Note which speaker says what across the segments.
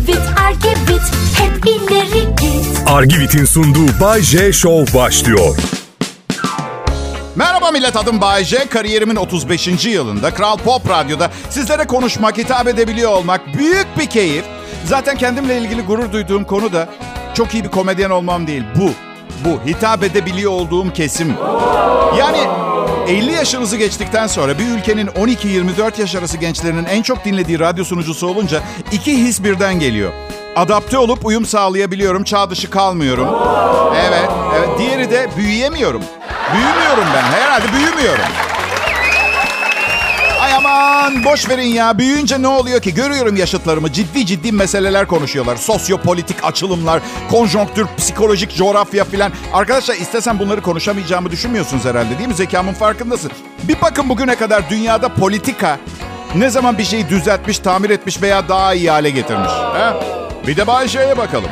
Speaker 1: Argivit, Argivit, hep ileri git.
Speaker 2: Argivit'in sunduğu Bay J Show başlıyor.
Speaker 3: Merhaba millet, adım Bay J. Kariyerimin 35. yılında Kral Pop Radyo'da sizlere konuşmak, hitap edebiliyor olmak büyük bir keyif. Zaten kendimle ilgili gurur duyduğum konu da çok iyi bir komedyen olmam değil. Bu hitap edebiliyor olduğum kesim. Yani 50 yaşınızı geçtikten sonra bir ülkenin 12-24 yaş arası gençlerinin en çok dinlediği radyo sunucusu olunca iki his birden geliyor. Adapte olup uyum sağlayabiliyorum, çağ dışı kalmıyorum. Evet. Diğeri de büyüyemiyorum. Büyümüyorum ben, herhalde büyümüyorum. Ay aman boş verin ya, büyüyünce ne oluyor ki? Görüyorum yaşıtlarımı, ciddi meseleler konuşuyorlar. Sosyopolitik açılımlar, konjonktür, psikolojik coğrafya filan. Arkadaşlar, istesem bunları konuşamayacağımı düşünmüyorsunuz herhalde, değil mi? Zekamın farkındasın. Bir bakın bugüne kadar dünyada politika ne zaman bir şeyi düzeltmiş, tamir etmiş veya daha iyi hale getirmiş. He? Bir de Bay J'ye bakalım.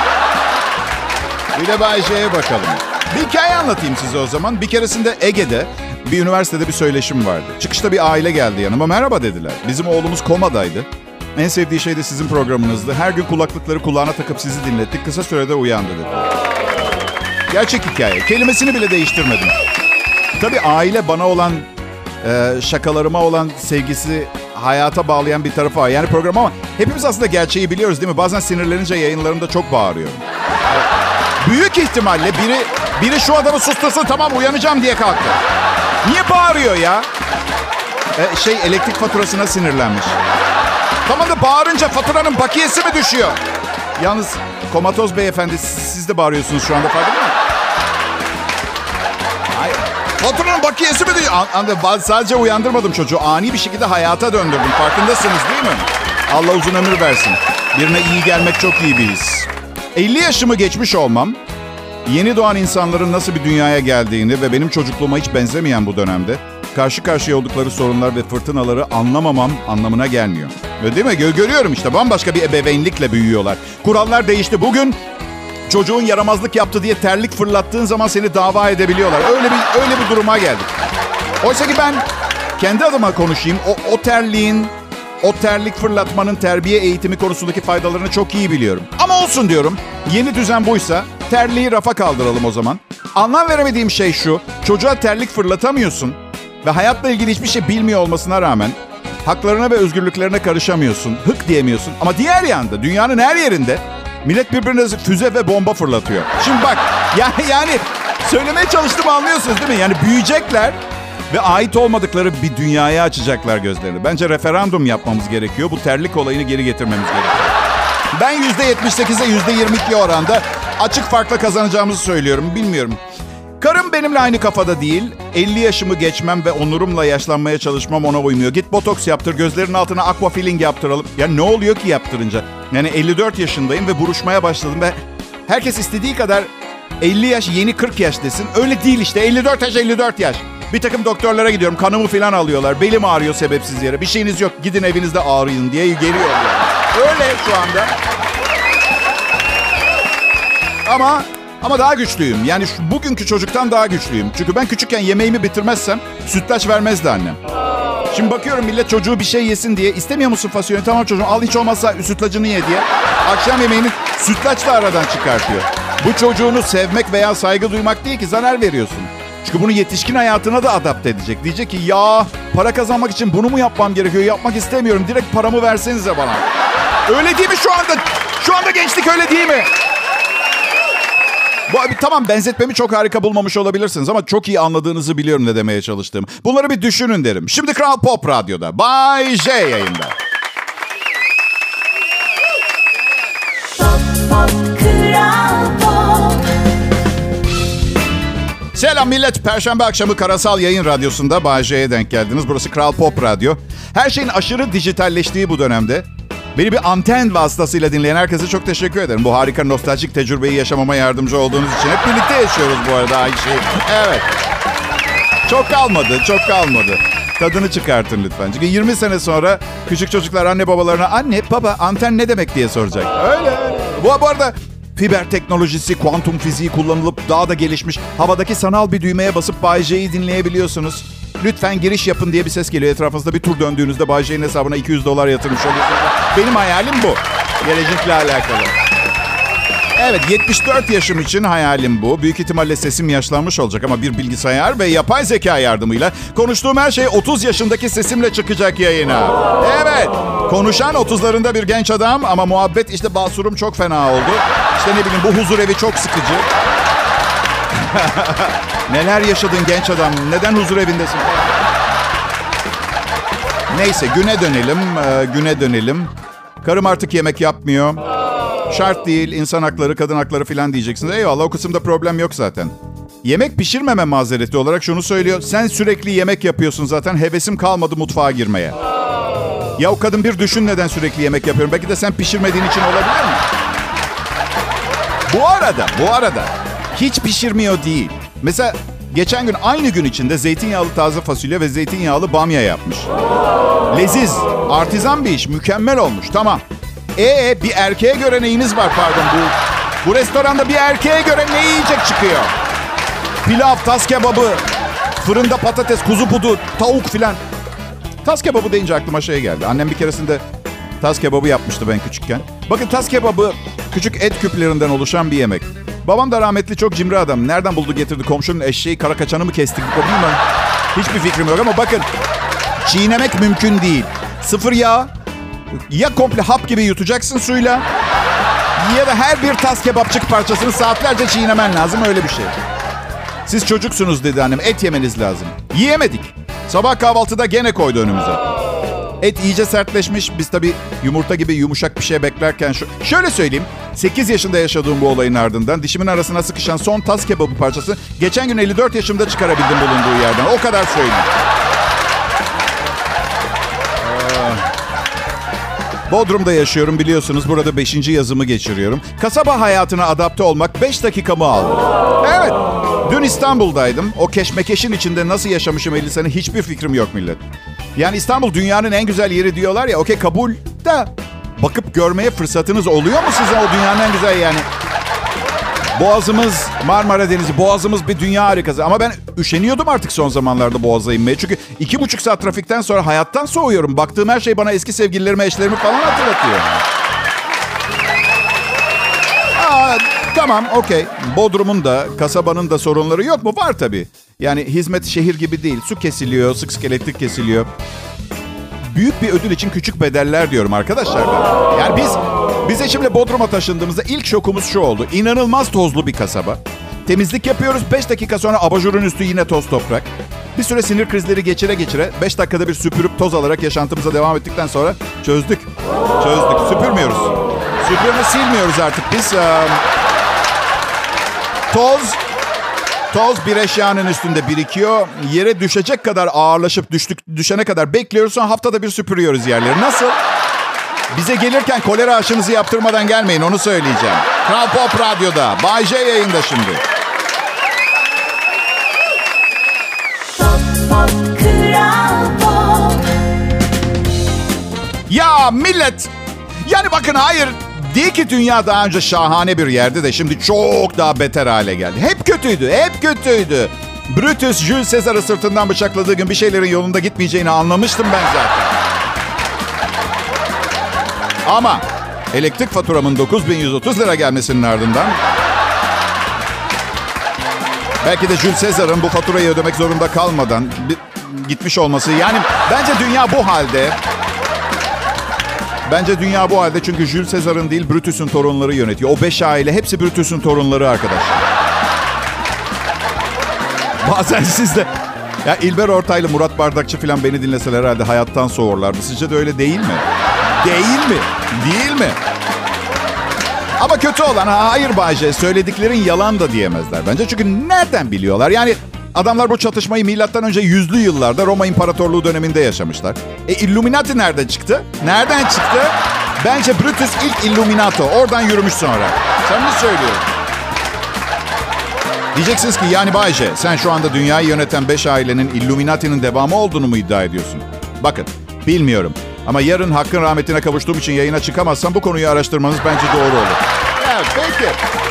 Speaker 3: Bir hikaye anlatayım size o zaman. Bir keresinde Ege'de bir üniversitede bir söyleşim vardı. Çıkışta bir aile geldi yanıma. Merhaba dediler. Bizim oğlumuz komadaydı. En sevdiği şey de sizin programınızdı. Her gün kulaklıkları kulağına takıp sizi dinlettik. Kısa sürede uyandı dedi. Gerçek hikaye. Kelimesini bile değiştirmedim. Tabii aile bana olan, şakalarıma olan sevgisi hayata bağlayan bir tarafı var. Yani program, ama hepimiz aslında gerçeği biliyoruz değil mi? Bazen sinirlenince yayınlarımda çok bağırıyorum. Büyük ihtimalle biri şu adamı sustursun, tamam uyanacağım diye kalktı. Niye bağırıyor ya? Elektrik faturasına sinirlenmiş. Tamam da bağırınca faturanın bakiyesi mi düşüyor? Yalnız komatoz beyefendi, siz de bağırıyorsunuz şu anda, farkında mı? Hayır. Faturanın bakiyesi mi düşüyor? Sadece uyandırmadım çocuğu. Ani bir şekilde hayata döndürdüm. Farkındasınız değil mi? Allah uzun ömür versin. Birine iyi gelmek çok iyi bir his. 50 yaşımı geçmiş olmam, yeni doğan insanların nasıl bir dünyaya geldiğini ve benim çocukluğuma hiç benzemeyen bu dönemde karşı karşıya oldukları sorunlar ve fırtınaları anlamamam anlamına gelmiyor. Öyle değil mi? Görüyorum işte, bambaşka bir ebeveynlikle büyüyorlar. Kurallar değişti. Bugün çocuğun yaramazlık yaptı diye terlik fırlattığın zaman seni dava edebiliyorlar. Öyle bir duruma geldik. Oysa ki ben kendi adıma konuşayım. O terlik fırlatmanın terbiye eğitimi konusundaki faydalarını çok iyi biliyorum. Ama olsun diyorum. Yeni düzen buysa terliği rafa kaldıralım o zaman. Anlam veremediğim şey şu. Çocuğa terlik fırlatamıyorsun ve hayatla ilgili hiçbir şey bilmiyor olmasına rağmen haklarına ve özgürlüklerine karışamıyorsun. Hık diyemiyorsun. Ama diğer yanda, dünyanın her yerinde millet birbirine füze ve bomba fırlatıyor. Şimdi bak, yani söylemeye çalıştığımı anlıyorsunuz değil mi? Yani büyüyecekler ve ait olmadıkları bir dünyaya açacaklar gözlerini. Bence referandum yapmamız gerekiyor. Bu terlik olayını geri getirmemiz gerekiyor. Ben %78'e %22 oranda açık farkla kazanacağımızı söylüyorum. Bilmiyorum. Karım benimle aynı kafada değil. 50 yaşımı geçmem ve onurumla yaşlanmaya çalışmam ona uymuyor. Git botoks yaptır, gözlerinin altına aquafilling yaptıralım. Ya ne oluyor ki yaptırınca? Yani 54 yaşındayım ve buruşmaya başladım ve herkes istediği kadar 50 yaş yeni 40 yaş desin. Öyle değil işte, 54 yaş. Bir takım doktorlara gidiyorum, kanımı falan alıyorlar. Belim ağrıyor sebepsiz yere. Bir şeyiniz yok, gidin evinizde ağrıyın diye geliyor. Öyle şu anda. Ama daha güçlüyüm. Yani bugünkü çocuktan daha güçlüyüm. Çünkü ben küçükken yemeğimi bitirmezsem sütlaç vermezdi annem. Şimdi bakıyorum millet çocuğu bir şey yesin diye. İstemiyor musun fasulye? Tamam çocuğum, al hiç olmazsa sütlacını ye diye. Akşam yemeğini sütlaçla aradan çıkartıyor. Bu çocuğunu sevmek veya saygı duymak değil ki, zarar veriyorsun. Çünkü bunu yetişkin hayatına da adapte edecek. Diyecek ki ya para kazanmak için bunu mu yapmam gerekiyor? Yapmak istemiyorum. Direkt paramı versenize bana. Öyle değil mi şu anda? Şu anda gençlik öyle değil mi? Tamam, benzetmemi çok harika bulmamış olabilirsiniz ama çok iyi anladığınızı biliyorum ne demeye çalıştığım. Bunları bir düşünün derim. Şimdi Kral Pop Radyo'da Bay J yayında. Selam millet. Perşembe akşamı Karasal Yayın Radyosu'nda Bay J'ye denk geldiniz. Burası Kral Pop Radyo. Her şeyin aşırı dijitalleştiği bu dönemde beni bir anten vasıtasıyla dinleyen herkese çok teşekkür ederim. Bu harika nostaljik tecrübeyi yaşamama yardımcı olduğunuz için. Hep birlikte yaşıyoruz bu arada aynı şeyi. Evet. Çok kalmadı. Tadını çıkartın lütfen. Çünkü 20 sene sonra küçük çocuklar anne babalarına anne baba anten ne demek diye soracak. Öyle. Bu arada fiber teknolojisi, kuantum fiziği kullanılıp daha da gelişmiş havadaki sanal bir düğmeye basıp Bay J'yi dinleyebiliyorsunuz. Lütfen giriş yapın diye bir ses geliyor. Etrafınızda bir tur döndüğünüzde Bay J'nin hesabına $200 yatırmış oluyorsunuz. Benim hayalim bu. Gelecekle alakalı. Evet, 74 yaşım için hayalim bu. Büyük ihtimalle sesim yaşlanmış olacak ama bir bilgisayar ve yapay zeka yardımıyla konuştuğum her şey 30 yaşındaki sesimle çıkacak yayına. Evet, konuşan 30'larında bir genç adam ama muhabbet işte basurum çok fena oldu. İşte ne bileyim bu huzur evi çok sıkıcı. Neler yaşadın genç adam? Neden huzur evindesin? Neyse güne dönelim. Karım artık yemek yapmıyor. Şart değil, insan hakları, kadın hakları falan diyeceksiniz. Eyvallah, o kısımda problem yok zaten. Yemek pişirmeme mazereti olarak şunu söylüyor. Sen sürekli yemek yapıyorsun zaten, hevesim kalmadı mutfağa girmeye. Ya o kadın bir düşün neden sürekli yemek yapıyorum. Belki de sen pişirmediğin için olabilir mi? Bu arada hiç pişirmiyor değil. Mesela geçen gün aynı gün içinde zeytinyağlı taze fasulye ve zeytinyağlı bamya yapmış. Leziz, artizan bir iş, mükemmel olmuş, tamam. Bir erkeğe göre neyiniz var pardon bu restoranda bir erkeğe göre ne yiyecek çıkıyor? Pilav, tas kebabı, fırında patates, kuzu budu, tavuk filan. Tas kebabı deyince aklıma şey geldi. Annem bir keresinde tas kebabı yapmıştı ben küçükken. Bakın tas kebabı küçük et küplerinden oluşan bir yemek. Babam da rahmetli çok cimri adam. Nereden buldu getirdi komşunun eşeği kara kaçanı mı kestik? Bilmiyorum. Hiçbir fikrim yok ama bakın çiğnemek mümkün değil. Sıfır yağ. Ya komple hap gibi yutacaksın suyla ya da her bir tas kebapçık parçasını saatlerce çiğnemen lazım, öyle bir şey. Siz çocuksunuz dedi annem, et yemeniz lazım. Yiyemedik. Sabah kahvaltıda gene koydu önümüze. Et iyice sertleşmiş. Biz tabii yumurta gibi yumuşak bir şey beklerken şöyle söyleyeyim. 8 yaşında yaşadığım bu olayın ardından dişimin arasına sıkışan son tas kebabı parçası geçen gün 54 yaşımda çıkarabildim bulunduğu yerden. O kadar söyleyeyim. Bodrum'da yaşıyorum biliyorsunuz. Burada 5. yazımı geçiriyorum. Kasaba hayatına adapte olmak 5 dakikamı aldı. Evet. Dün İstanbul'daydım. O keşmekeşin içinde nasıl yaşamışım 50 sene hiçbir fikrim yok millet. Yani İstanbul dünyanın en güzel yeri diyorlar ya. Okey, kabul da bakıp görmeye fırsatınız oluyor mu size o dünyanın en güzel yani? Boğazımız, Marmara Denizi, Boğazımız bir dünya harikası. Ama ben üşeniyordum artık son zamanlarda Boğaz'a inmeye. Çünkü 2,5 saat trafikten sonra hayattan soğuyorum. Baktığım her şey bana eski sevgililerimi, eşlerimi falan hatırlatıyor. Tamam, okey. Bodrum'un da, kasabanın da sorunları yok mu? Var tabii. Yani hizmet şehir gibi değil. Su kesiliyor, sık sık elektrik kesiliyor. Büyük bir ödül için küçük bedeller diyorum arkadaşlar. Yani biz eşimle Bodrum'a taşındığımızda ilk şokumuz şu oldu. İnanılmaz tozlu bir kasaba. Temizlik yapıyoruz. 5 dakika sonra abajurun üstü yine toz toprak. Bir süre sinir krizleri geçire 5 dakikada bir süpürüp toz alarak yaşantımıza devam ettikten sonra çözdük. Süpürmüyoruz. Süpürme silmiyoruz artık biz. Toz bir eşyanın üstünde birikiyor. Yere düşecek kadar ağırlaşıp düşene kadar bekliyoruz. Sonra haftada bir süpürüyoruz yerleri. Nasıl? Bize gelirken kolera aşınızı yaptırmadan gelmeyin, onu söyleyeceğim. Kral Pop Radyo'da. Bay J yayında şimdi. Ya millet. Yani bakın hayır. Değil ki dünya daha önce şahane bir yerdi de şimdi çok daha beter hale geldi. Hep kötüydü. Brutus, Jules Caesar'ı sırtından bıçakladığı gün bir şeylerin yolunda gitmeyeceğini anlamıştım ben zaten. Ama elektrik faturamın 9.130 lira gelmesinin ardından belki de Jules Caesar'ın bu faturayı ödemek zorunda kalmadan gitmiş olması. Yani bence dünya bu halde. Çünkü Jules Caesar'ın değil Brutus'un torunları yönetiyor. O 5 aile hepsi Brutus'un torunları arkadaşlar. Bazen siz de... Ya İlber Ortaylı, Murat Bardakçı falan beni dinleseler herhalde hayattan soğurlardı. Sizce de öyle değil mi? Değil mi? Ama kötü olan hayır Bayce, söylediklerin yalan da diyemezler bence. Çünkü nereden biliyorlar? Yani adamlar bu çatışmayı milattan önce 100'lü yıllarda Roma İmparatorluğu döneminde yaşamışlar. Illuminati nereden çıktı? Bence Brutus ilk Illuminato. Oradan yürümüş sonra. Sen mi söylüyorsun? Diyeceksiniz ki yani Bayce, sen şu anda dünyayı yöneten 5 ailenin Illuminati'nin devamı olduğunu mu iddia ediyorsun? Bakın, bilmiyorum. Ama yarın hakkın rahmetine kavuştuğum için yayına çıkamazsam bu konuyu araştırmanız bence doğru olur. Evet, peki.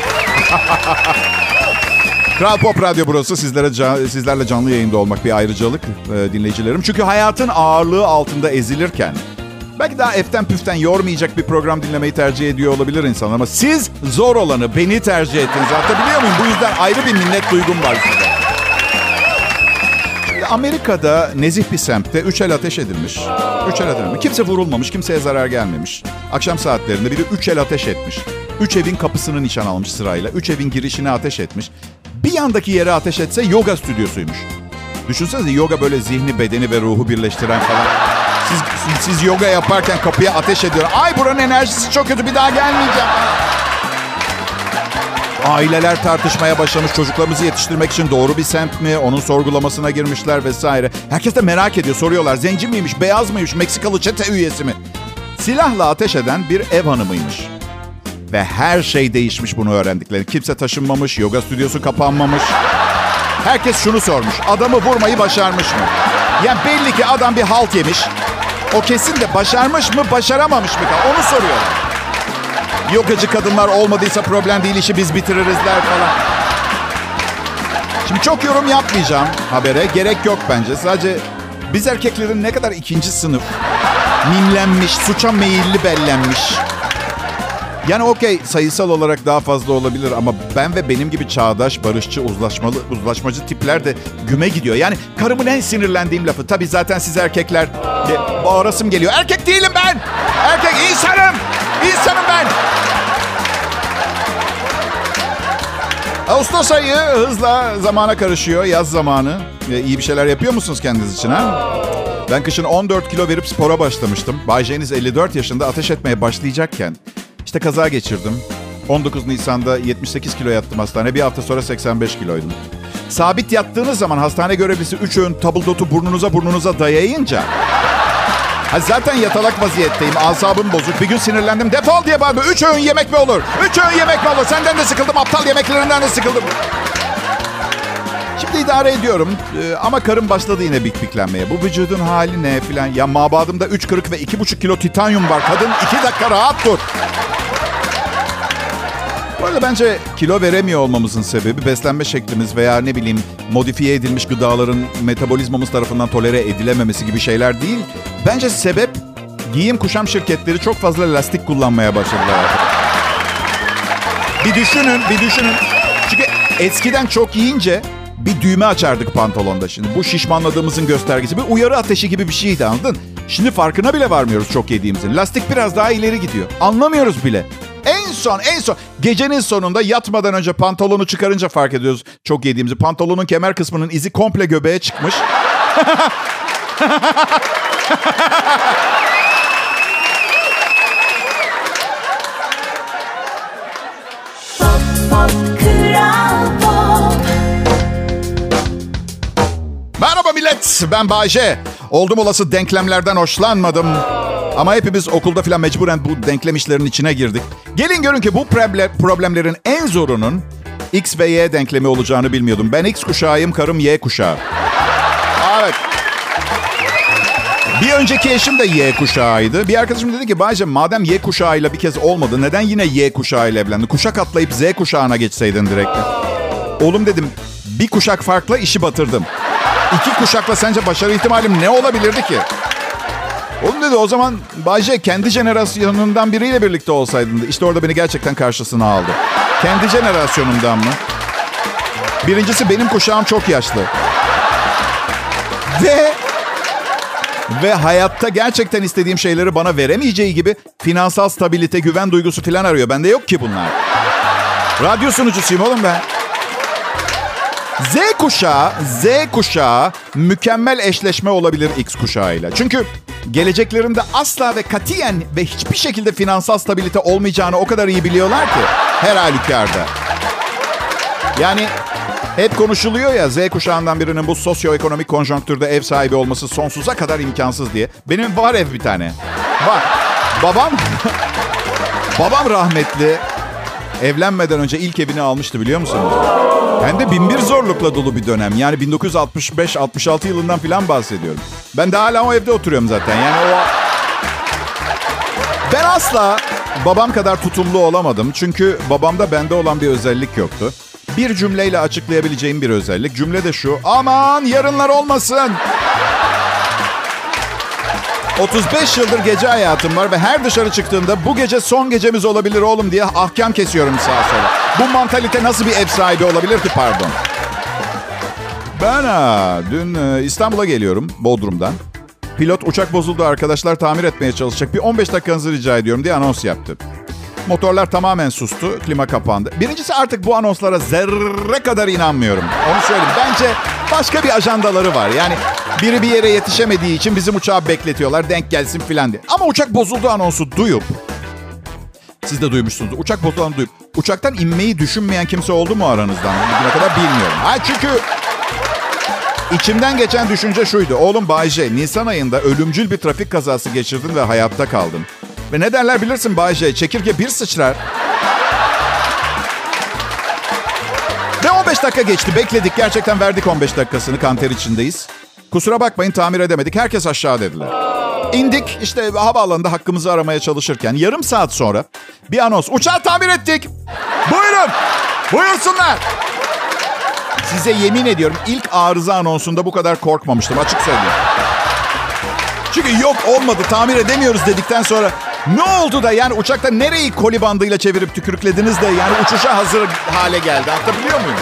Speaker 3: Kral Pop Radyo burası. Sizlerle canlı yayında olmak bir ayrıcalık dinleyicilerim. Çünkü hayatın ağırlığı altında ezilirken Belki daha eften püften yormayacak bir program dinlemeyi tercih ediyor olabilir insan. Ama siz zor olanı, beni tercih ettiniz. Anlatabiliyor muyum? Bu yüzden ayrı bir minnet duygum var size. Amerika'da nezih bir semtte 3 el ateş edilmiş. 3 el ateş edilmiş. Kimse vurulmamış, kimseye zarar gelmemiş. Akşam saatlerinde biri 3 el ateş etmiş. 3 evin kapısını nişan almış sırayla. 3 evin girişine ateş etmiş. Bir yandaki yere ateş etse yoga stüdyosuymuş. Düşünsenize, yoga böyle zihni, bedeni ve ruhu birleştiren falan. Siz yoga yaparken kapıya ateş ediyor. Ay buranın enerjisi çok kötü, bir daha gelmeyeceğim. Aileler tartışmaya başlamış. Çocuklarımızı yetiştirmek için doğru bir semt mi? Onun sorgulamasına girmişler vesaire. Herkes de merak ediyor. Soruyorlar. Zenci miymiş? Beyaz mıymış? Meksikalı çete üyesi mi? Silahla ateş eden bir ev hanımıymış. Ve her şey değişmiş bunu öğrendikleri. Kimse taşınmamış. Yoga stüdyosu kapanmamış. Herkes şunu sormuş. Adamı vurmayı başarmış mı? Yani belli ki adam bir halt yemiş. O kesin de başarmış mı, başaramamış mı? Onu soruyorlar. Yogacı kadınlar olmadıysa problem değil, işi biz bitiririzler falan. Şimdi çok yorum yapmayacağım habere. Gerek yok bence. Sadece biz erkeklerin ne kadar ikinci sınıf, mimlenmiş, suça meyilli bellenmiş. Yani okey, sayısal olarak daha fazla olabilir ama ben ve benim gibi çağdaş, barışçı, uzlaşmacı tipler de güme gidiyor. Yani karımın en sinirlendiğim lafı. Tabii zaten siz erkekler bağırasım geliyor. Erkek değilim ben. Erkek insanım. İnsanım ben. Ağustos ayı hızla zamana karışıyor. Yaz zamanı. İyi bir şeyler yapıyor musunuz kendiniz için ha? Ben kışın 14 kilo verip spora başlamıştım. Bay J'niz 54 yaşında ateş etmeye başlayacakken İşte kaza geçirdim. 19 Nisan'da 78 kilo yattım hastaneye. Bir hafta sonra 85 kiloydum. Sabit yattığınız zaman hastane görevlisi 3 öğün tabuldotu burnunuza dayayınca... zaten yatalak vaziyetteyim. Asabım bozuk. Bir gün sinirlendim. Defol diye bağırdım. 3 öğün yemek mi olur? 3 öğün yemek mi olur? Senden de sıkıldım. Aptal yemeklerinden de sıkıldım. Şimdi idare ediyorum. Ama karım başladı yine bikbiklenmeye. Bu vücudun hali ne filan. Ya mabadımda 3 kırık ve 2,5 kilo titanyum var. Kadın 2 dakika rahat dur. Bu arada bence kilo veremiyor olmamızın sebebi beslenme şeklimiz veya ne bileyim modifiye edilmiş gıdaların metabolizmamız tarafından tolere edilememesi gibi şeyler değil. Bence sebep giyim kuşam şirketleri çok fazla lastik kullanmaya başladılar. Bir düşünün. Çünkü eskiden çok yiyince bir düğme açardık pantolonda şimdi. Bu şişmanladığımızın göstergesi. Bir uyarı ateşi gibi bir şeydi, anladın? Şimdi farkına bile varmıyoruz çok yediğimizin. Lastik biraz daha ileri gidiyor. Anlamıyoruz bile. En son gecenin sonunda yatmadan önce pantolonu çıkarınca fark ediyoruz çok yediğimizi. Pantolonun kemer kısmının izi komple göbeğe çıkmış. Merhaba millet, ben Bay J. Oldum olası denklemlerden hoşlanmadım. Ama hepimiz okulda falan mecburen bu denklem işlerinin içine girdik. Gelin görün ki bu problemlerin en zorunun X ve Y denklemi olacağını bilmiyordum. Ben X kuşağıyım, karım Y kuşağı. Evet. Bir önceki eşim de Y kuşağıydı. Bir arkadaşım dedi ki Bayce, madem Y kuşağıyla bir kez olmadı, neden yine Y kuşağıyla evlendin? Kuşak atlayıp Z kuşağına geçseydin direkt. Oğlum dedim, bir kuşak farkla işi batırdım. 2 kuşakla sence başarı ihtimalim ne olabilirdi ki? Oğlum dedi, o zaman Bayce kendi jenerasyonundan biriyle birlikte olsaydın. İşte orada beni gerçekten karşısına aldı. Kendi jenerasyonumdan mı? Birincisi benim kuşağım çok yaşlı. Ve hayatta gerçekten istediğim şeyleri bana veremeyeceği gibi finansal stabilite, güven duygusu falan arıyor. Bende yok ki bunlar. Radyo sunucusuyum oğlum ben. Z kuşağı mükemmel eşleşme olabilir X kuşağıyla. Çünkü geleceklerinde asla ve katiyen ve hiçbir şekilde finansal stabilite olmayacağını o kadar iyi biliyorlar ki her halükarda. Yani hep konuşuluyor ya, Z kuşağından birinin bu sosyoekonomik konjonktürde ev sahibi olması sonsuza kadar imkansız diye. Benim var ev bir tane. Var. Babam rahmetli evlenmeden önce ilk evini almıştı, biliyor musunuz? Hem de binbir zorlukla dolu bir dönem. Yani 1965-66 yılından falan bahsediyorum. Ben de hala o evde oturuyorum zaten. Yani ben asla babam kadar tutumlu olamadım. Çünkü babamda bende olan bir özellik yoktu. Bir cümleyle açıklayabileceğim bir özellik. Cümle de şu: aman yarınlar olmasın. 35 yıldır gece hayatım var ve her dışarı çıktığımda bu gece son gecemiz olabilir oğlum diye ahkam kesiyorum sağa sola. Bu mantalite nasıl bir ev sahibi olabilir ki, pardon? Ben dün İstanbul'a geliyorum Bodrum'dan. Pilot uçak bozuldu arkadaşlar, tamir etmeye çalışacak. Bir 15 dakikanızı rica ediyorum diye anons yaptı. Motorlar tamamen sustu, klima kapandı. Birincisi, artık bu anonslara zerre kadar inanmıyorum. Onu söyleyeyim. Bence başka bir ajandaları var. Yani biri bir yere yetişemediği için bizim uçağı bekletiyorlar, denk gelsin filan diye. Ama uçak bozuldu anonsu duyup, siz de duymuşsunuz, uçak bozulanı duyup uçaktan inmeyi düşünmeyen kimse oldu mu aranızdan? Bugüne kadar bilmiyorum. Çünkü içimden geçen düşünce şuydu. Oğlum Bay J, Nisan ayında ölümcül bir trafik kazası geçirdin ve hayatta kaldın. Ve ne derler bilirsin Bay J, çekirge bir sıçrar. Ve 15 dakika geçti, bekledik. Gerçekten verdik 15 dakikasını, kanter içindeyiz. Kusura bakmayın, tamir edemedik. Herkes aşağı dediler. İndik, işte havaalanında hakkımızı aramaya çalışırken yarım saat sonra bir anons. Uçağı tamir ettik. Buyurun. Buyursunlar. Size yemin ediyorum, ilk arıza anonsunda bu kadar korkmamıştım, açık söyleyeyim. Çünkü yok, olmadı, tamir edemiyoruz dedikten sonra ne oldu da yani uçakta nereyi koli bandıyla çevirip tükürüklediniz de yani uçuşa hazır hale geldi, anlatabiliyor muyum?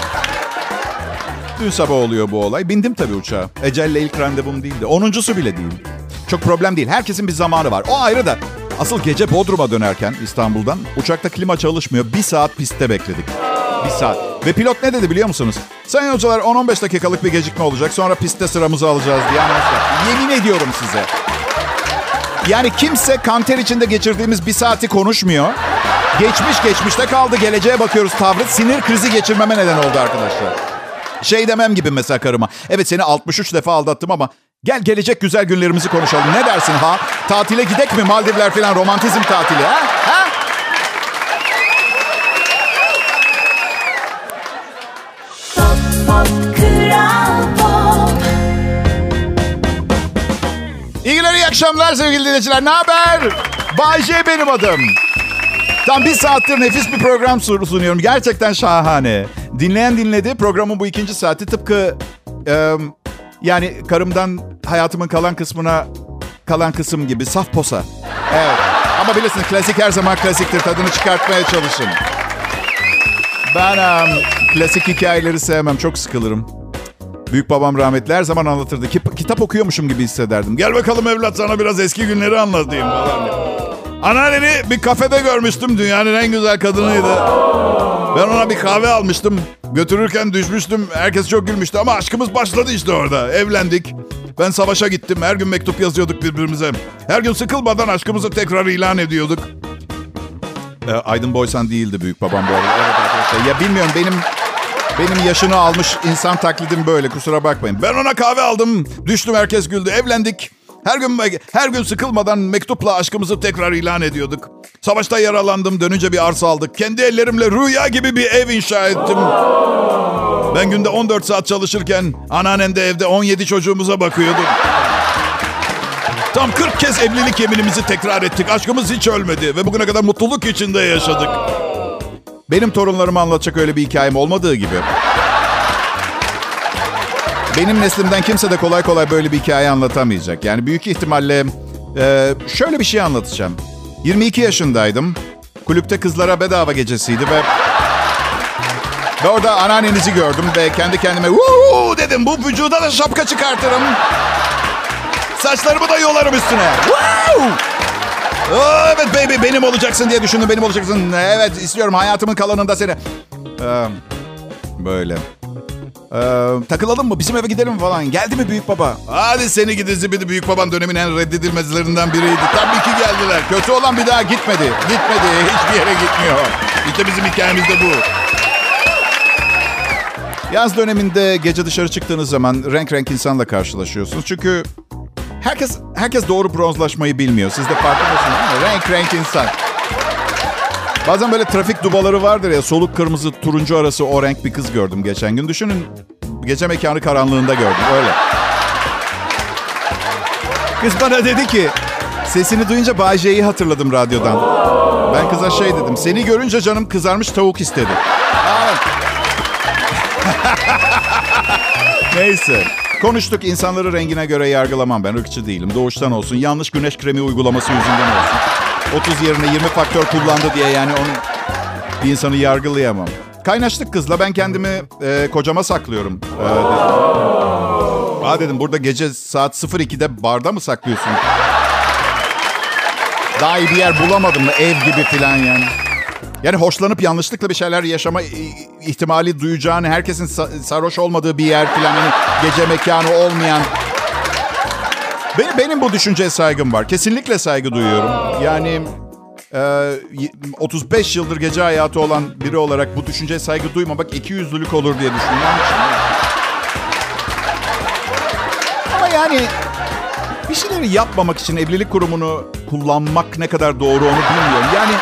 Speaker 3: Dün sabah oluyor bu olay. Bindim tabii uçağa. Ecelle ilk randevum değildi. 10'uncusu bile değil. Çok problem değil. Herkesin bir zamanı var. O ayrı da. Asıl gece Bodrum'a dönerken İstanbul'dan uçakta klima çalışmıyor. 1 saat pistte bekledik. 1 saat. Ve pilot ne dedi biliyor musunuz? Sayın yolcular, 10-15 dakikalık bir gecikme olacak. Sonra pistte sıramızı alacağız diye anons yaptı. Yemin ediyorum size. Yani kimse kanter içinde geçirdiğimiz 1 saati konuşmuyor. Geçmiş geçmişte kaldı. Geleceğe bakıyoruz tavrı. Sinir krizi geçirmeme neden oldu arkadaşlar. Şey demem gibi mesela karıma. Evet, seni 63 defa aldattım ama gel gelecek güzel günlerimizi konuşalım. Ne dersin ha? Tatile gidek mi? Maldivler falan, romantizm tatili ha? Ha? İyi günler, iyi akşamlar sevgili dinleyiciler. Ne haber? Bay J benim adım. Tam 1 saattir nefis bir program sunuyorum. Gerçekten şahane. Dinleyen dinledi. Programın bu 2. saati tıpkı... yani karımdan hayatımın kalan kısmına kalan kısım gibi saf posa. Evet. Ama bilirsiniz, klasik her zaman klasiktir. Tadını çıkartmaya çalışın. Ben klasik hikayeleri sevmem. Çok sıkılırım. Büyük babam rahmetli her zaman anlatırdı. Kitap okuyormuşum gibi hissederdim. Gel bakalım evlat, sana biraz eski günleri anlatayım falan diye. Anneanneni bir kafede görmüştüm. Dünyanın en güzel kadınıydı. Ben ona bir kahve almıştım. Götürürken düşmüştüm. Herkes çok gülmüştü ama aşkımız başladı işte orada. Evlendik. Ben savaşa gittim. Her gün mektup yazıyorduk birbirimize. Her gün sıkılmadan aşkımızı tekrar ilan ediyorduk. Aydın Boysan değildi büyük babam bu arada. Evet arkadaşlar. Ya bilmiyorum, benim yaşını almış insan taklidim böyle, kusura bakmayın. Ben ona kahve aldım. Düştüm, herkes güldü. Evlendik. Her gün sıkılmadan mektupla aşkımızı tekrar ilan ediyorduk. Savaşta yaralandım. Dönünce bir arsa aldık. Kendi ellerimle rüya gibi bir ev inşa ettim. Ben günde 14 saat çalışırken anneannem de evde 17 çocuğumuza bakıyordu. Tam 40 kez evlilik yeminimizi tekrar ettik. Aşkımız hiç ölmedi ve bugüne kadar mutluluk içinde yaşadık. Benim torunlarıma anlatacak öyle bir hikayem olmadığı gibi, benim neslimden kimse de kolay kolay böyle bir hikaye anlatamayacak. Yani büyük ihtimalle şöyle bir şey anlatacağım. 22 yaşındaydım. Kulüpte kızlara bedava gecesiydi ve orada anneannenizi gördüm ve kendi kendime "Woo!" dedim. Bu vücuda da şapka çıkartırım. Saçlarımı da yolarım üstüne. "Woo!" Oh, evet baby, benim olacaksın diye düşündüm. Benim olacaksın. Evet, istiyorum hayatımın kalanında seni. Böyle. Takılalım mı? Bizim eve gidelim mi falan? Geldi mi büyük baba? Hadi seni gidi zibidi, büyük baban dönemin en reddedilmezlerinden biriydi. Tabii ki geldiler. Kötü olan bir daha gitmedi. Hiçbir yere gitmiyor. İşte bizim hikayemiz de bu. Yaz döneminde gece dışarı çıktığınız zaman renk insanla karşılaşıyorsunuz. Çünkü herkes doğru bronzlaşmayı bilmiyor. Siz de farkındasınız değil mi? Renk insan. Bazen böyle trafik dubaları vardır ya, soluk kırmızı turuncu arası o renk bir kız gördüm geçen gün. Düşünün, gece mekanı karanlığında gördüm öyle. Kız bana dedi ki, sesini duyunca Bay J'yi hatırladım radyodan. Ben kıza şey dedim, seni görünce canım kızarmış tavuk istedi. Neyse. Konuştuk, insanları rengine göre yargılamam. Ben ırkçı değilim. Doğuştan olsun. Yanlış güneş kremi uygulaması yüzünden olsun. 30 yerine 20 faktör kullandı diye yani onun bir insanı yargılayamam. Kaynaştık kızla. Ben kendimi kocama saklıyorum. Dedim burada gece saat 02'de barda mı saklıyorsun? Daha iyi bir yer bulamadım mı? Ev gibi falan yani. Yani hoşlanıp yanlışlıkla bir şeyler yaşama ihtimali duyacağını, herkesin sarhoş olmadığı bir yer falan. Yani gece mekanı olmayan. Benim bu düşünceye saygım var. Kesinlikle saygı duyuyorum. Yani 35 yıldır gece hayatı olan biri olarak bu düşünceye saygı duymamak ikiyüzlülük olur diye düşünüyorum. Ama yani bir şeyleri yapmamak için evlilik kurumunu kullanmak ne kadar doğru onu bilmiyorum. Yani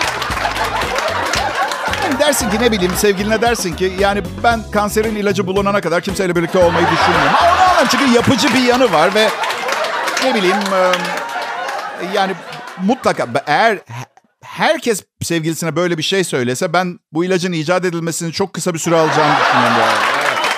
Speaker 3: dersin ki ne bileyim sevgiline dersin ki yani ben kanserin ilacı bulunana kadar kimseyle birlikte olmayı düşünmüyorum. Ama onu anlam çünkü yapıcı bir yanı var ve ne bileyim yani mutlaka eğer herkes sevgilisine böyle bir şey söylese ben bu ilacın icat edilmesini çok kısa bir süre alacağını düşünüyorum bu arada.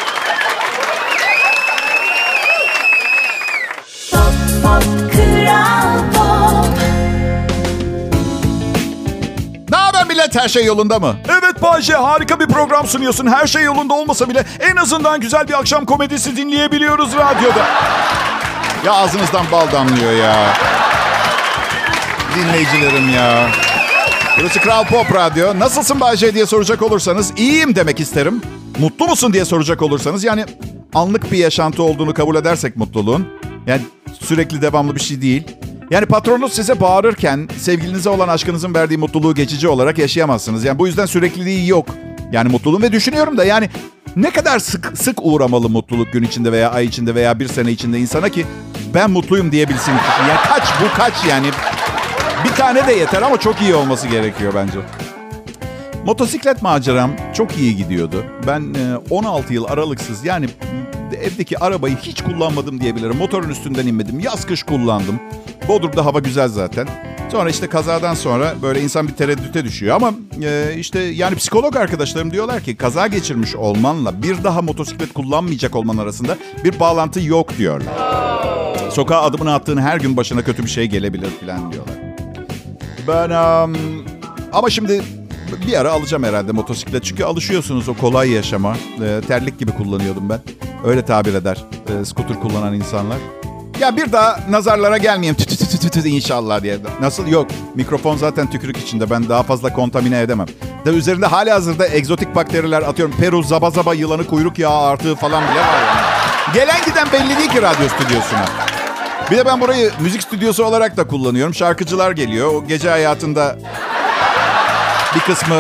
Speaker 3: Millet, her şey yolunda mı? Evet Bayce, harika bir program sunuyorsun. Her şey yolunda olmasa bile en azından güzel bir akşam komedisi dinleyebiliyoruz radyoda. Ya ağzınızdan bal damlıyor ya. Dinleyicilerim ya. Burası Kral Pop Radyo. Nasılsın Bayce diye soracak olursanız iyiyim demek isterim. Mutlu musun diye soracak olursanız yani anlık bir yaşantı olduğunu kabul edersek mutluluğun. Yani sürekli devamlı bir şey değil. Yani patronunuz size bağırırken sevgilinize olan aşkınızın verdiği mutluluğu geçici olarak yaşayamazsınız. Yani bu yüzden sürekliliği yok. Yani mutluluğum ve düşünüyorum da yani ne kadar sık uğramalı mutluluk gün içinde veya ay içinde veya bir sene içinde insana ki ben mutluyum diyebilsin. Yani kaç yani bir tane de yeter ama çok iyi olması gerekiyor bence. Motosiklet maceram çok iyi gidiyordu. Ben 16 yıl aralıksız yani evdeki arabayı hiç kullanmadım diyebilirim. Motorun üstünden inmedim. Yaz kış kullandım. Bodrum'da hava güzel zaten. Sonra işte kazadan sonra böyle insan bir tereddüte düşüyor. Ama işte yani psikolog arkadaşlarım diyorlar ki kaza geçirmiş olmanla bir daha motosiklet kullanmayacak olman arasında bir bağlantı yok diyorlar. Sokağa adımını attığın her gün başına kötü bir şey gelebilir falan diyorlar. Ben ama şimdi bir ara alacağım herhalde motosiklet. Çünkü alışıyorsunuz o kolay yaşama. Terlik gibi kullanıyordum ben. Öyle tabir eder skuter kullanan insanlar. Ya bir daha nazarlara gelmeyeyim inşallah diye. Nasıl? Yok. Mikrofon zaten tükürük içinde. Ben daha fazla kontamine edemem. De üzerinde halihazırda egzotik bakteriler atıyorum. Peru, zaba yılanı, kuyruk yağı artığı falan bile var yani. Gelen giden belli değil ki radyo stüdyosuna. Bir de ben burayı müzik stüdyosu olarak da kullanıyorum. Şarkıcılar geliyor. O gece hayatında bir kısmı...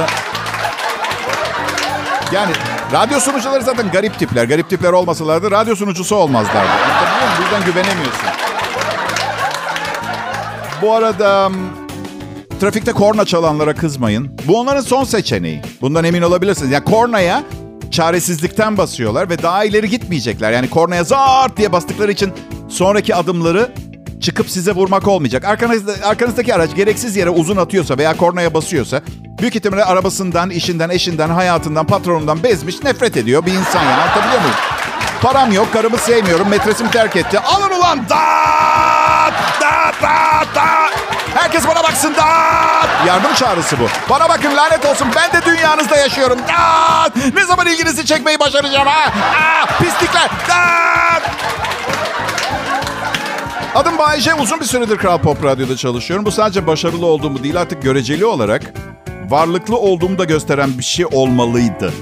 Speaker 3: Yani radyo sunucuları zaten garip tipler. Garip tipler olmasalardı radyo sunucusu olmazlardı. Bu yüzden güvenemiyorsun. Bu arada trafikte korna çalanlara kızmayın. Bu onların son seçeneği. Bundan emin olabilirsiniz. Yani kornaya çaresizlikten basıyorlar ve daha ileri gitmeyecekler. Yani kornaya zart diye bastıkları için sonraki adımları çıkıp size vurmak olmayacak. Arkanızdaki araç gereksiz yere uzun atıyorsa veya kornaya basıyorsa büyük ihtimalle arabasından, işinden, eşinden, hayatından, patronundan bezmiş, nefret ediyor bir insan yani. Anlatabiliyor muyum? Param yok, karımı sevmiyorum, metresimi terk etti. Alın ulan! Dat! Dat! Dat! Dat! Herkes bana baksın! Dat! Yardım çağrısı bu. Bana bakın lanet olsun, ben de dünyanızda yaşıyorum. Dat! Ne zaman ilginizi çekmeyi başaracağım ha? Pislikler! Dat! Adım Bayece, uzun bir süredir Kral Pop Radyo'da çalışıyorum. Bu sadece başarılı olduğumu değil, artık göreceli olarak varlıklı olduğumu da gösteren bir şey olmalıydı.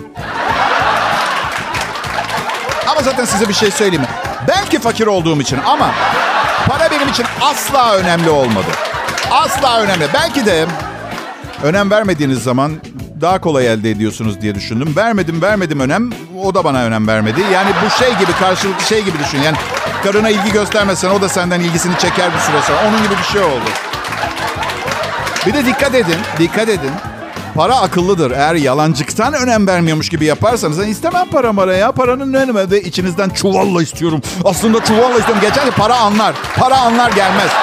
Speaker 3: Ama zaten size bir şey söyleyeyim mi? Belki fakir olduğum için ama para benim için asla önemli olmadı. Asla önemli. Belki de önem vermediğiniz zaman daha kolay elde ediyorsunuz diye düşündüm. Vermedim önem. O da bana önem vermedi. Yani bu şey gibi, karşılıklı şey gibi düşün. Yani karına ilgi göstermezsen o da senden ilgisini çeker bir süre sonra. Onun gibi bir şey oldu. Bir de dikkat edin. Para akıllıdır. Eğer yalancıktan önem vermiyormuş gibi yaparsanız istemem para ya. Paranın önüme de içinizden çuvalla istiyorum. Aslında çuvalla istiyorum. Geçen de para anlar gelmez.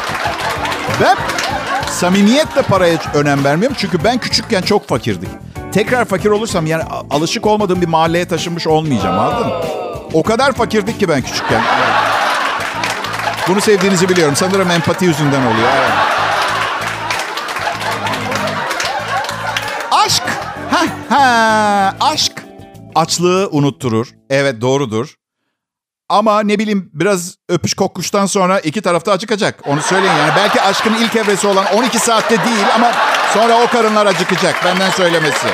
Speaker 3: Ben samimiyetle paraya önem vermiyorum. Çünkü ben küçükken çok fakirdik. tekrar fakir olursam yani alışık olmadığım bir mahalleye taşınmış olmayacağım, anladın mı? O kadar fakirdik ki ben küçükken. Bunu sevdiğinizi biliyorum. Sanırım empati yüzünden oluyor. Evet. Aşk. Aşk. Açlığı unutturur. Evet, doğrudur. Ama ne bileyim, biraz öpüş kokuştan sonra iki tarafta acıkacak. Onu söyleyin yani. Belki aşkın ilk evresi olan 12 saatte değil ama sonra o karınlar acıkacak. Benden söylemesi.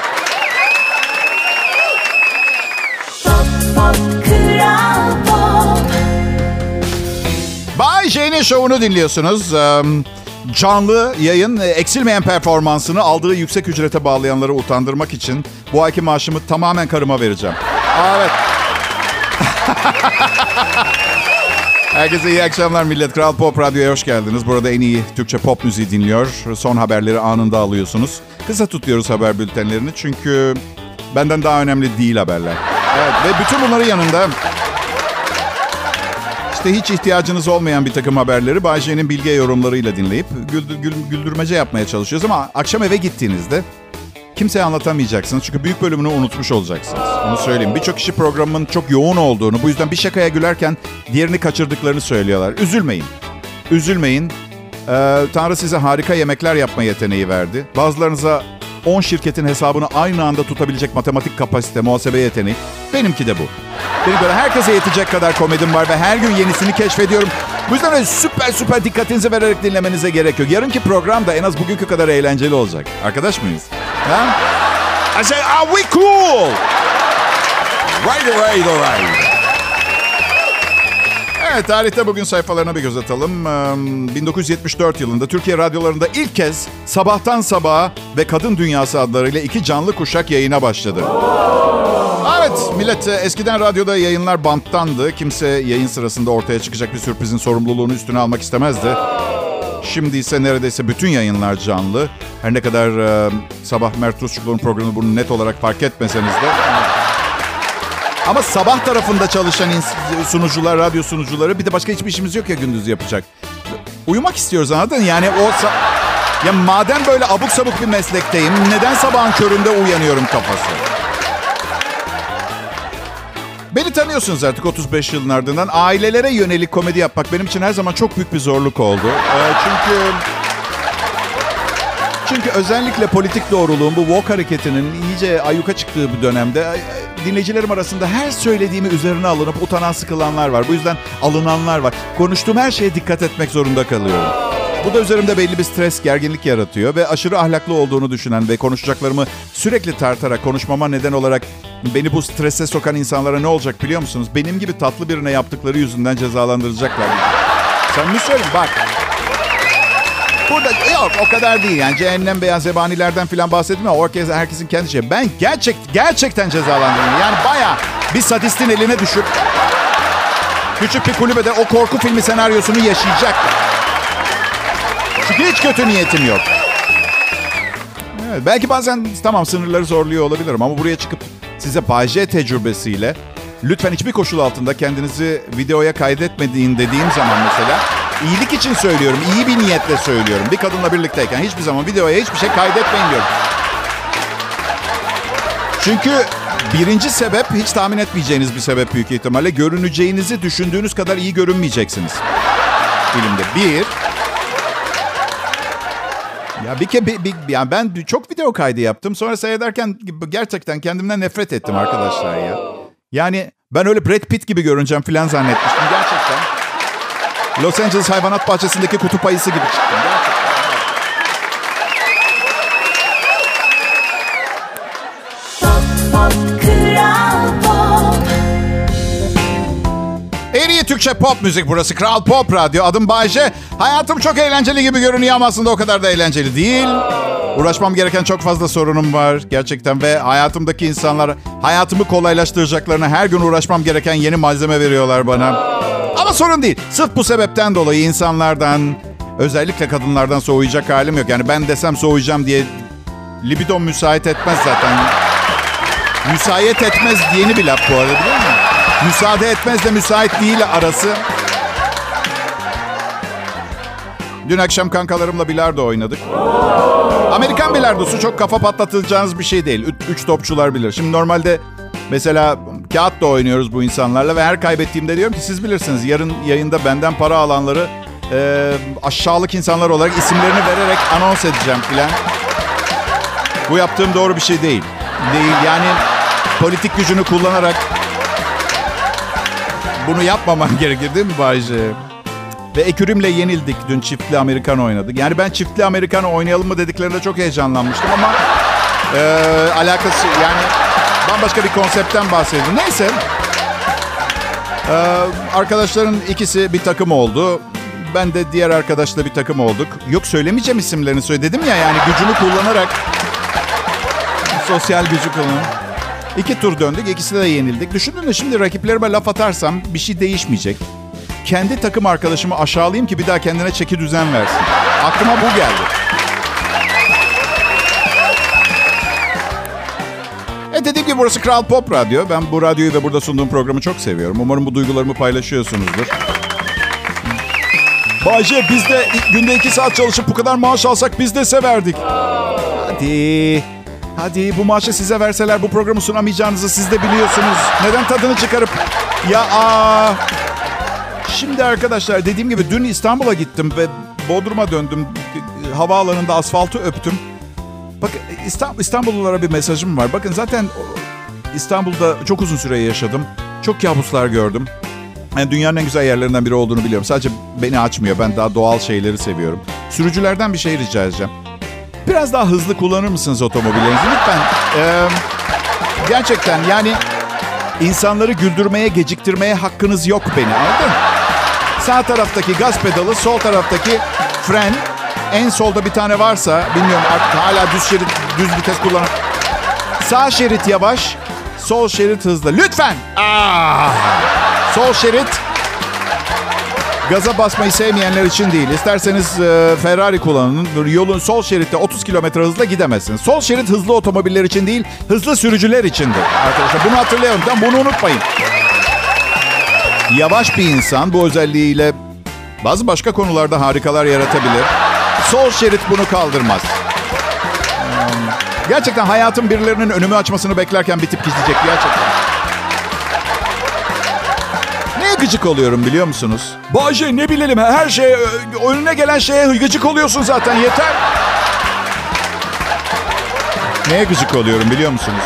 Speaker 3: Bay J'nin şovunu dinliyorsunuz. Canlı yayın eksilmeyen performansını aldığı yüksek ücrete bağlayanları utandırmak için bu ayki maaşımı tamamen karıma vereceğim. Evet. Herkese iyi akşamlar millet. Kral Pop Radyo'ya hoş geldiniz. Burada en iyi Türkçe pop müziği dinliyor. Son haberleri anında alıyorsunuz. Kısa tutuyoruz haber bültenlerini çünkü benden daha önemli değil haberler. Evet, ve bütün bunların yanında İşte hiç ihtiyacınız olmayan bir takım haberleri Bay J'nin bilge yorumlarıyla dinleyip güldürmece yapmaya çalışıyoruz. Ama akşam eve gittiğinizde kimseye anlatamayacaksınız. Çünkü büyük bölümünü unutmuş olacaksınız. Onu söyleyeyim. Birçok kişi programın çok yoğun olduğunu, bu yüzden bir şakaya gülerken diğerini kaçırdıklarını söylüyorlar. Üzülmeyin. Üzülmeyin. Tanrı size harika yemekler yapma yeteneği verdi. Bazılarınıza 10 şirketin hesabını aynı anda tutabilecek matematik kapasite, muhasebe yeteneği. Benimki de bu. Benim böyle herkese yetecek kadar komedim var ve her gün yenisini keşfediyorum. Bu yüzden öyle süper dikkatinizi vererek dinlemenize gerek yok. Yarınki program da en az bugünkü kadar eğlenceli olacak. Arkadaş mıyız? Ha? I say, are we cool? Right. Evet, tarihte bugün sayfalarına bir göz atalım. 1974 yılında Türkiye radyolarında ilk kez Sabahtan Sabaha ve Kadın Dünyası adlarıyla 2 canlı kuşak yayına başladı. Evet millet, eskiden radyoda yayınlar banttandı. Kimse yayın sırasında ortaya çıkacak bir sürprizin sorumluluğunu üstüne almak istemezdi. Şimdi ise neredeyse bütün yayınlar canlı. Her ne kadar sabah Mert Rusçuklu'nun programı bunu net olarak fark etmeseniz de. Ama sabah tarafında çalışan sunucular, radyo sunucuları, bir de başka hiçbir işimiz yok ya gündüz yapacak. Uyumak istiyoruz, anladın? Yani ya madem böyle abuk sabuk bir meslekteyim, neden sabahın köründe uyanıyorum kafası? Beni tanıyorsunuz artık 35 yılın ardından. Ailelere yönelik komedi yapmak benim için her zaman çok büyük bir zorluk oldu. Çünkü özellikle politik doğruluğun, bu woke hareketinin iyice ayyuka çıktığı bir dönemde dinleyicilerim arasında her söylediğimi üzerine alınıp utanan, sıkılanlar var. Bu yüzden alınanlar var. Konuştuğum her şeye dikkat etmek zorunda kalıyorum. Bu da üzerimde belli bir stres, gerginlik yaratıyor ve aşırı ahlaklı olduğunu düşünen ve konuşacaklarımı sürekli tartarak konuşmama neden olarak beni bu strese sokan insanlara ne olacak biliyor musunuz? Benim gibi tatlı birine yaptıkları yüzünden cezalandıracaklar. Sen mi söyleyeyim? Bak. Burada yok, o kadar değil yani, cehennem beyaz zebanilerden falan bahsetmiyorum. O herkesin kendi şeyi. Ben gerçekten cezalandırıyorum. Yani bayağı bir sadistin eline düşüp küçük bir kulübede o korku filmi senaryosunu yaşayacaklar. Çünkü hiç kötü niyetim yok. Evet, belki bazen tamam sınırları zorluyor olabilirim ama buraya çıkıp size Bay J tecrübesiyle lütfen hiçbir koşul altında kendinizi videoya kaydetmediğin dediğim zaman mesela iyilik için söylüyorum, iyi bir niyetle söylüyorum. Bir kadınla birlikteyken hiçbir zaman videoya hiçbir şey kaydetmeyin diyorum. Çünkü birinci sebep hiç tahmin etmeyeceğiniz bir sebep büyük ihtimalle. Görüneceğinizi düşündüğünüz kadar iyi görünmeyeceksiniz filmde. Yani ben çok video kaydı yaptım. Sonra seyrederken gerçekten kendimden nefret ettim arkadaşlar ya. Yani ben öyle Brad Pitt gibi görüneceğim falan zannetmiştim gerçekten. Los Angeles hayvanat bahçesindeki kutup ayısı gibi çıktım gerçekten. En iyi Türkçe pop müzik burası. Kral Pop Radyo. Adım Bay J. Hayatım çok eğlenceli gibi görünüyor ama aslında o kadar da eğlenceli değil. Uğraşmam gereken çok fazla sorunum var gerçekten ve hayatımdaki insanlar hayatımı kolaylaştıracaklarına her gün uğraşmam gereken yeni malzeme veriyorlar bana. Ama sorun değil. Sırf bu sebepten dolayı insanlardan, özellikle kadınlardan soğuyacak halim yok. Yani ben desem soğuyacağım diye libidom müsait etmez zaten. Müsait etmez yeni bir laf bu arada, biliyor musun? Müsaade etmezle müsait değil arası. Dün akşam kankalarımla bilardo oynadık. Amerikan bilardosu çok kafa patlatacağınız bir şey değil. Üç topçular bilir. Şimdi normalde mesela kağıt da oynuyoruz bu insanlarla ve her kaybettiğimde diyorum ki siz bilirsiniz. Yarın yayında benden para alanları aşağılık insanlar olarak isimlerini vererek anons edeceğim filan. Bu yaptığım doğru bir şey değil. Yani politik gücünü kullanarak bunu yapmaman gerekir değil mi Bayce? Ve ekürümle yenildik. Dün çiftli Amerikan oynadık. Yani ben çiftli Amerikan oynayalım mı dediklerinde çok heyecanlanmıştım ama alakası yani bambaşka bir konseptten bahsediyorum. Neyse. Arkadaşların ikisi bir takım oldu. Ben de diğer arkadaşla bir takım olduk. Yok söylemeyeceğim isimlerini söyledim ya yani gücünü kullanarak sosyal gücü kullanarak. 2 tur döndük. İkisine de yenildik. Düşündüm de şimdi rakiplerime laf atarsam bir şey değişmeyecek. Kendi takım arkadaşımı aşağılayayım ki bir daha kendine çeki düzen versin. Aklıma bu geldi. Dediğim gibi burası Kral Pop Radyo. Ben bu radyoyu ve burada sunduğum programı çok seviyorum. Umarım bu duygularımı paylaşıyorsunuzdur. Bayce biz de günde 2 saat çalışıp bu kadar maaş alsak biz de severdik. Hadi bu maaşı size verseler bu programı sunamayacağınızı siz de biliyorsunuz. Neden tadını çıkarıp... Şimdi arkadaşlar dediğim gibi dün İstanbul'a gittim ve Bodrum'a döndüm. Havaalanında asfaltı öptüm. Bakın İstanbullulara bir mesajım var. Bakın zaten İstanbul'da çok uzun süre yaşadım. Çok kabuslar gördüm. Yani dünyanın en güzel yerlerinden biri olduğunu biliyorum. Sadece beni açmıyor. Ben daha doğal şeyleri seviyorum. Sürücülerden bir şey rica edeceğim. Biraz daha hızlı kullanır mısınız otomobillerinizi? Lütfen. Gerçekten yani insanları güldürmeye, geciktirmeye hakkınız yok beni. Anladın? Sağ taraftaki gaz pedalı, sol taraftaki fren. En solda bir tane varsa, bilmiyorum artık hala düz vites kullanan. Sağ şerit yavaş, sol şerit hızlı. Lütfen. Sol şerit gaza basmayı sevmeyenler için değil. İsterseniz Ferrari kullanın. Yolun sol şeritte 30 kilometre hızla gidemezsiniz. Sol şerit hızlı otomobiller için değil, hızlı sürücüler içindir. Arkadaşlar bunu hatırlayalım. Bunu unutmayın. Yavaş bir insan bu özelliğiyle bazı başka konularda harikalar yaratabilir. Sol şerit bunu kaldırmaz. Gerçekten hayatın birilerinin önümü açmasını beklerken bitip gidecek gerçekten. Neye gıcık oluyorum biliyor musunuz? Bayce ne bilelim her şeye, önüne gelen şeye gıcık oluyorsun zaten yeter. Neye gıcık oluyorum biliyor musunuz?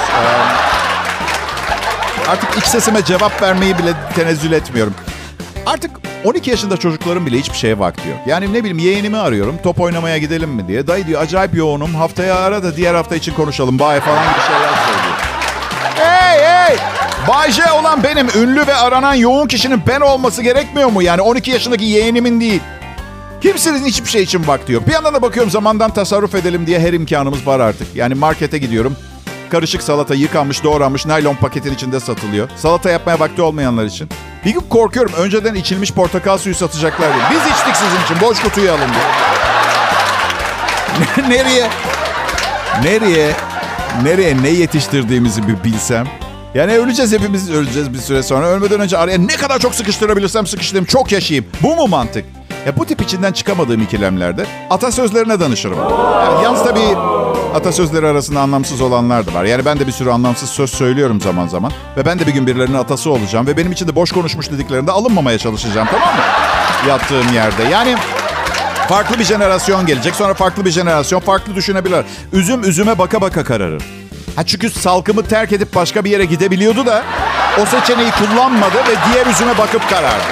Speaker 3: Artık iç sesime cevap vermeyi bile tenezzül etmiyorum. Artık 12 yaşında çocukların bile hiçbir şeye vakti yok. Yani ne bileyim yeğenimi arıyorum. Top oynamaya gidelim mi diye. Dayı diyor acayip yoğunum. Haftaya ara da diğer hafta için konuşalım. Bye falan gibi şeyler söylüyor. Hey! Bay J olan benim. Ünlü ve aranan yoğun kişinin ben olması gerekmiyor mu? Yani 12 yaşındaki yeğenimin değil. Kimsenin hiçbir şey için vakti yok. Bir yandan da bakıyorum zamandan tasarruf edelim diye her imkanımız var artık. Yani markete gidiyorum. Karışık salata yıkanmış, doğranmış, naylon paketin içinde satılıyor. Salata yapmaya vakti olmayanlar için. Bir gün korkuyorum önceden içilmiş portakal suyu satacaklar diye. Biz içtik sizin için. Boş kutuyu alın diye. Nereye ne yetiştirdiğimizi bir bilsem. Yani öleceğiz, hepimiz öleceğiz bir süre sonra. Ölmeden önce araya ne kadar çok sıkıştırabilirsem sıkıştırayım. Çok yaşayayım. Bu mu mantık? Bu tip içinden çıkamadığım ikilemlerde atasözlerine danışırım. Evet, yalnız tabii atasözleri arasında anlamsız olanlar da var. Yani ben de bir sürü anlamsız söz söylüyorum zaman zaman. Ve ben de bir gün birilerinin atası olacağım. Ve benim için de boş konuşmuş dediklerinde alınmamaya çalışacağım, tamam mı? Yattığım yerde. Yani farklı bir jenerasyon gelecek. Sonra farklı bir jenerasyon farklı düşünebilir. Üzüm üzüme baka baka kararır. Çünkü salkımı terk edip başka bir yere gidebiliyordu da o seçeneği kullanmadı ve diğer üzüme bakıp karardı.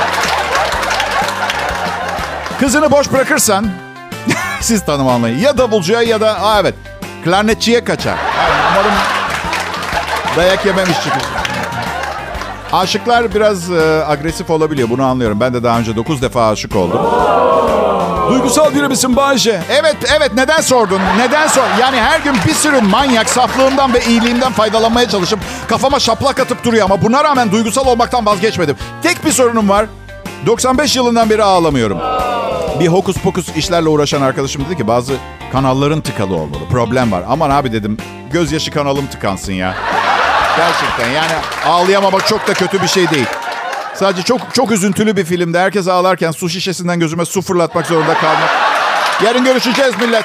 Speaker 3: Kızını boş bırakırsan siz tanımlanmayın. Ya davulcuya ya da evet klarnetçiye kaçar. Umarım dayak yememiş çıkış. Aşıklar biraz agresif olabiliyor. Bunu anlıyorum. Ben de daha önce 9 defa aşık oldum. Duygusal biri misin Bayce? Evet. Neden sordun? Yani her gün bir sürü manyak saflığımdan ve iyiliğimden faydalanmaya çalışıp kafama şaplak atıp duruyor. Ama buna rağmen duygusal olmaktan vazgeçmedim. Tek bir sorunum var. 95 yılından beri ağlamıyorum. Bir hokus pokus işlerle uğraşan arkadaşım dedi ki bazı kanalların tıkalı olmalı. Problem var. Aman abi dedim gözyaşı kanalım tıkansın ya. Gerçekten yani ağlayamamak çok da kötü bir şey değil. Sadece çok üzüntülü bir filmde herkes ağlarken su şişesinden gözüme su fırlatmak zorunda kalmak Yarın görüşeceğiz millet.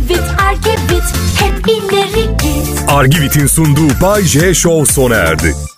Speaker 1: Argivit, hep ileri git.
Speaker 2: Argivit'in sunduğu Bay J Show sona erdi.